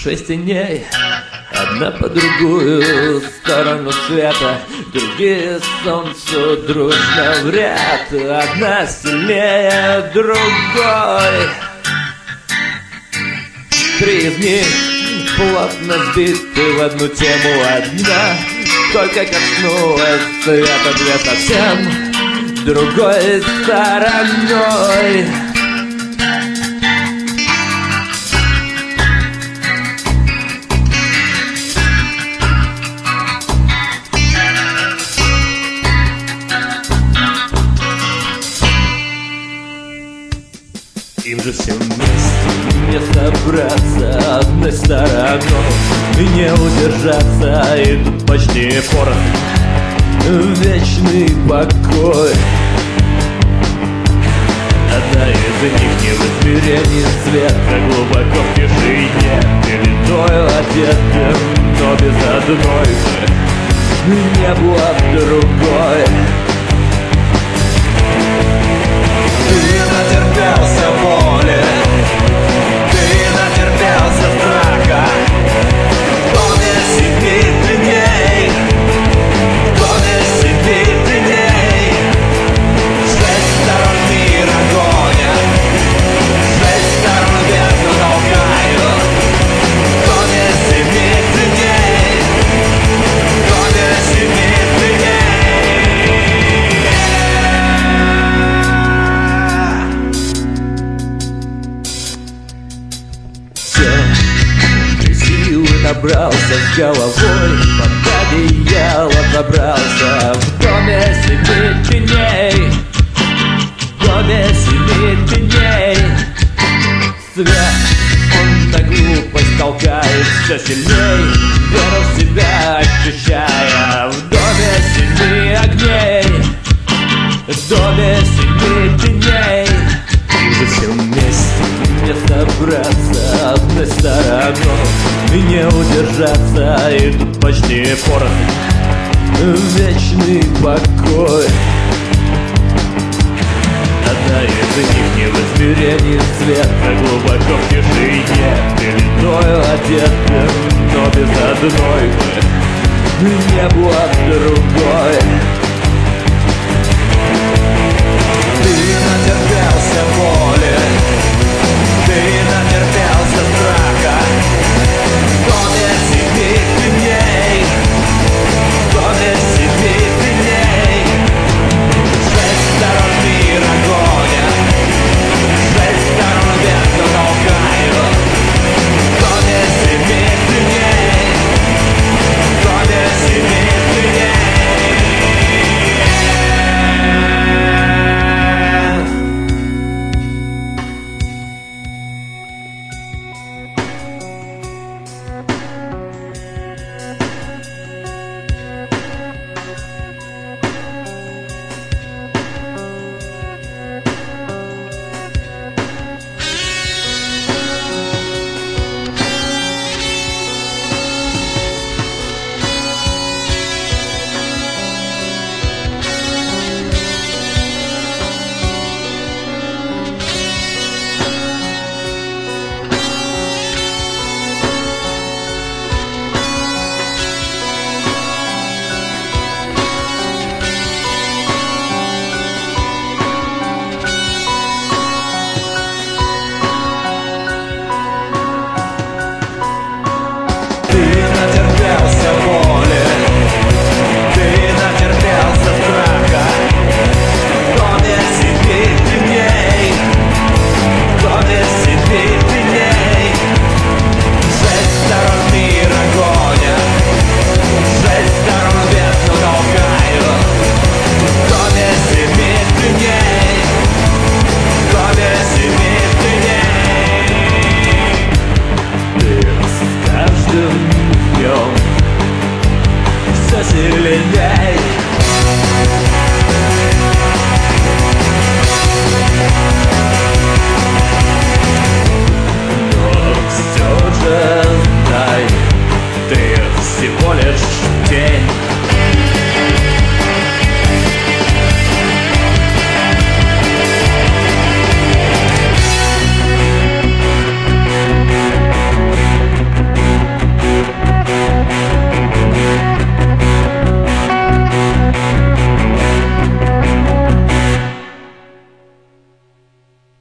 6 теней, одна по другую сторону света, другие солнцу дружно в ряд, одна сильнее другой. 3 из них плотно сбиты в одну тему, одна только коснулась света, 2 совсем другой стороной. Им же всем вместе не собраться одной стороной и не удержаться, и тут почти порознь вечный покой. Одна из них не в измерении света, глубоко в тишине, пеленою одетым, но без одной же не было другой. Ты натерпелся боли, ты натерпелся страха, помни 7 дней, помни 7 дней. 6 сторон мира гонят, 6 сторон ветру толкают, помни 7 дней, помни 7 дней. Набрался с головой, под одеяло забрался в доме 7 теней, в доме 7 теней. Свет, он на глупость толкает все сильней, веру в себя ощущая в доме 7 огней, в доме 7 теней. И же все вместе не собраться одной стороной и не удержаться, и тут почти порознь вечный покой. Одна из них не в измерении света, глубоко в тишине, пеленою одетым, но без одной же не было другой.